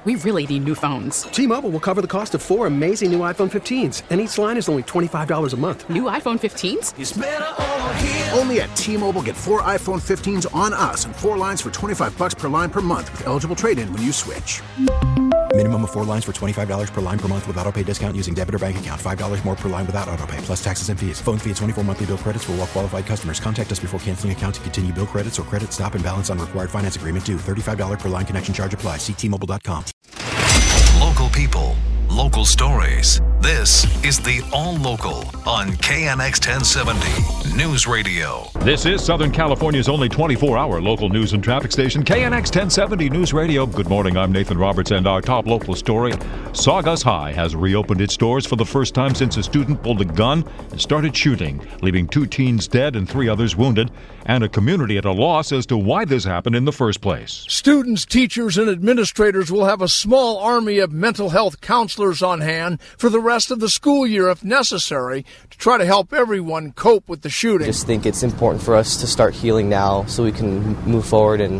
We really need new phones. T-Mobile will cover the cost of 4 amazing new iPhone 15s, and each line is only $25 a month. New iPhone 15s? It's better over here. Only at T-Mobile, get 4 iPhone 15s on us and 4 lines for $25 per line per month with eligible trade-in when you switch. Minimum of 4 lines for $25 per line per month with autopay discount using debit or bank account. $5 more per line without autopay, plus taxes and fees. Phone fee at 24 monthly bill credits for well-qualified customers. Contact us before canceling account to continue bill credits or credit stop and balance on required finance agreement due. $35 per line connection charge applies. See T-Mobile.com. Local people, local stories. This is the All Local on KNX 1070 News Radio. This is Southern California's only 24-hour local news and traffic station, KNX 1070 News Radio. Good morning, I'm Nathan Roberts, and our top local story. Saugus High has reopened its doors for the first time since a student pulled a gun and started shooting, leaving 2 teens dead and 3 others wounded, and a community at a loss as to why this happened in the first place. Students, teachers, and administrators will have a small army of mental health counselors on hand for the rest of the school year if necessary to try to help everyone cope with the shooting. I just think it's important for us to start healing now so we can move forward and,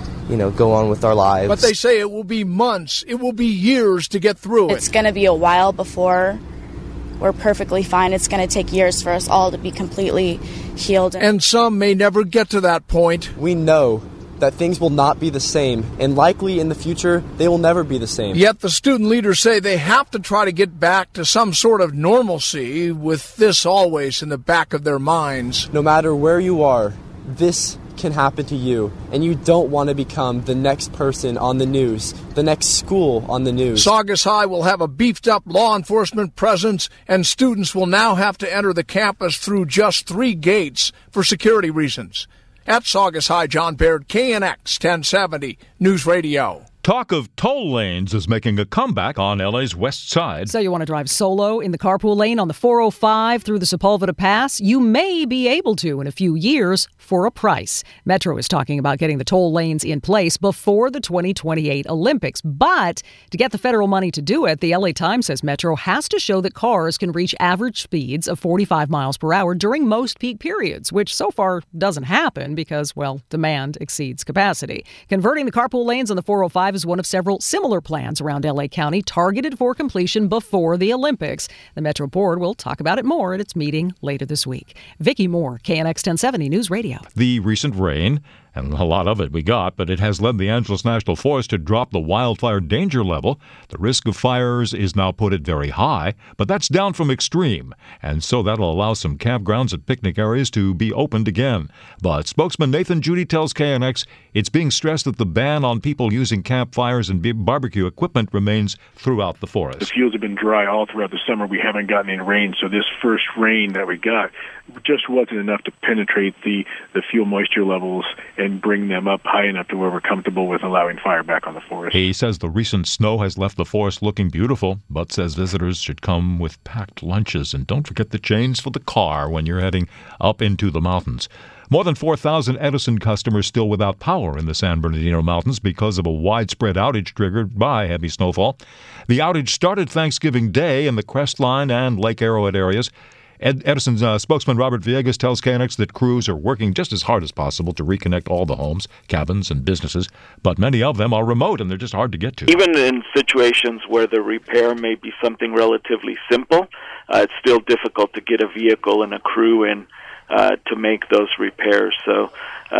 go on with our lives. But they say it will be months, it will be years to get through it. It's going to be a while before we're perfectly fine. It's going to take years for us all to be completely healed. And some may never get to that point. We know that things will not be the same, and likely in the future, they will never be the same. Yet the student leaders say they have to try to get back to some sort of normalcy, with this always in the back of their minds. No matter where you are, this can happen to you, and you don't want to become the next person on the news, the next school on the news. Saugus High will have a beefed-up law enforcement presence, and students will now have to enter the campus through just 3 gates for security reasons. At Saugus High, John Baird, KNX 1070 News Radio. Talk of toll lanes is making a comeback on LA's west side. So you want to drive solo in the carpool lane on the 405 through the Sepulveda Pass? You may be able to in a few years for a price. Metro is talking about getting the toll lanes in place before the 2028 Olympics. But to get the federal money to do it, the LA Times says Metro has to show that cars can reach average speeds of 45 miles per hour during most peak periods, which so far doesn't happen because, demand exceeds capacity. Converting the carpool lanes on the 405 is one of several similar plans around LA County targeted for completion before the Olympics. The Metro Board will talk about it more at its meeting later this week. Vicki Moore, KNX 1070 News Radio. The recent rain, and a lot of it we got, but it has led the Angeles National Forest to drop the wildfire danger level. The risk of fires is now put at very high, but that's down from extreme, and so that'll allow some campgrounds and picnic areas to be opened again. But spokesman Nathan Judy tells KNX it's being stressed that the ban on people using campfires and barbecue equipment remains throughout the forest. The fields have been dry all throughout the summer. We haven't gotten any rain, so this first rain that we got just wasn't enough to penetrate the fuel moisture levels and bring them up high enough to where we're comfortable with allowing fire back on the forest. He says the recent snow has left the forest looking beautiful, but says visitors should come with packed lunches and don't forget the chains for the car when you're heading up into the mountains. More than 4,000 Edison customers still without power in the San Bernardino Mountains because of a widespread outage triggered by heavy snowfall. The outage started Thanksgiving Day in the Crestline and Lake Arrowhead areas. Edison's spokesman Robert Villegas tells KNX that crews are working just as hard as possible to reconnect all the homes, cabins, and businesses, but many of them are remote and they're just hard to get to. Even in situations where the repair may be something relatively simple, it's still difficult to get a vehicle and a crew in to make those repairs. So,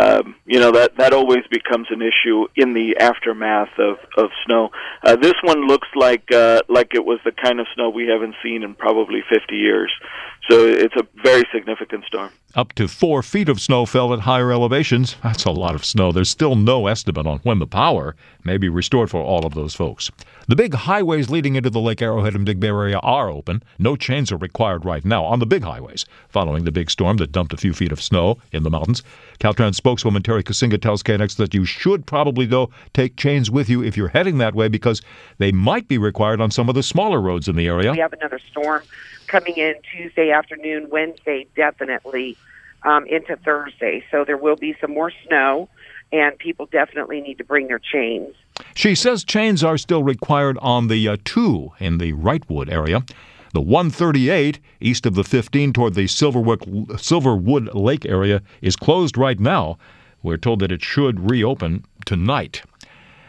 that always becomes an issue in the aftermath of snow. This one looks like it was the kind of snow we haven't seen in probably 50 years. So it's a very significant storm. Up to 4 feet of snow fell at higher elevations. That's a lot of snow. There's still no estimate on when the power may be restored for all of those folks. The big highways leading into the Lake Arrowhead and Big Bear area are open. No chains are required right now on the big highways, following the big storm that dumped a few feet of snow in the mountains. Caltrans spokeswoman Terry Kasinga tells KNX that you should probably, though, take chains with you if you're heading that way because they might be required on some of the smaller roads in the area. We have another storm coming in Tuesday afternoon, Wednesday definitely, into Thursday. So there will be some more snow, and people definitely need to bring their chains. She says chains are still required on the 2 in the Wrightwood area. The 138 east of the 15 toward the Silverwood Lake area is closed right now. We're told that it should reopen tonight.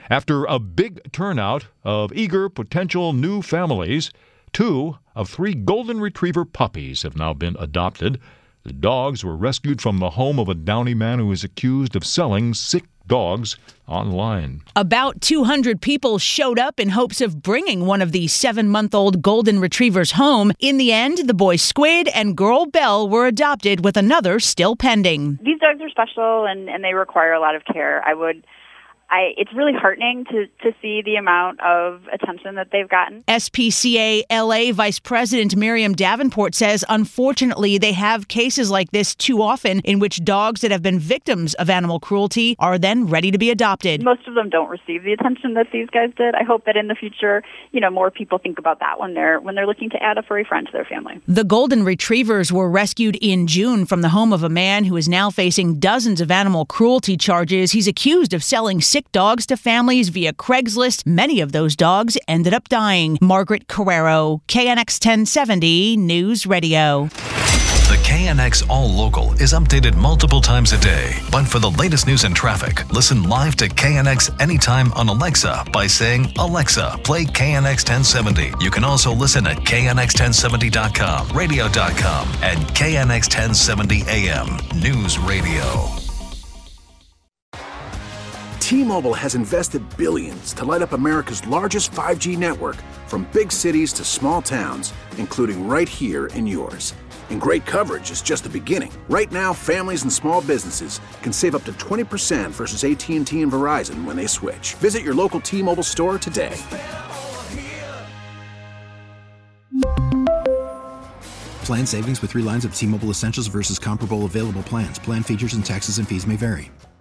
After a big turnout of eager potential new families, 2 of 3 golden retriever puppies have now been adopted. The dogs were rescued from the home of a Downey man who is accused of selling sick dogs online. About 200 people showed up in hopes of bringing one of the 7-month-old golden retrievers home. In the end, the boy Squid and girl Belle were adopted, with another still pending. These dogs are special and they require a lot of care. It's really heartening to see the amount of attention that they've gotten. SPCA LA Vice President Miriam Davenport says, unfortunately, they have cases like this too often in which dogs that have been victims of animal cruelty are then ready to be adopted. Most of them don't receive the attention that these guys did. I hope that in the future, more people think about that when they're looking to add a furry friend to their family. The golden retrievers were rescued in June from the home of a man who is now facing dozens of animal cruelty charges. He's accused of selling sick dogs to families via Craigslist. Many of those dogs ended up dying. Margaret Carrero, KNX 1070 News Radio. The KNX All Local is updated multiple times a day. But for the latest news and traffic, listen live to KNX anytime on Alexa by saying, "Alexa, play KNX 1070." You can also listen at KNX1070.com, radio.com, and KNX 1070 AM News Radio. T-Mobile has invested billions to light up America's largest 5G network, from big cities to small towns, including right here in yours. And great coverage is just the beginning. Right now, families and small businesses can save up to 20% versus AT&T and Verizon when they switch. Visit your local T-Mobile store today. Plan savings with 3 lines of T-Mobile Essentials versus comparable available plans. Plan features and taxes and fees may vary.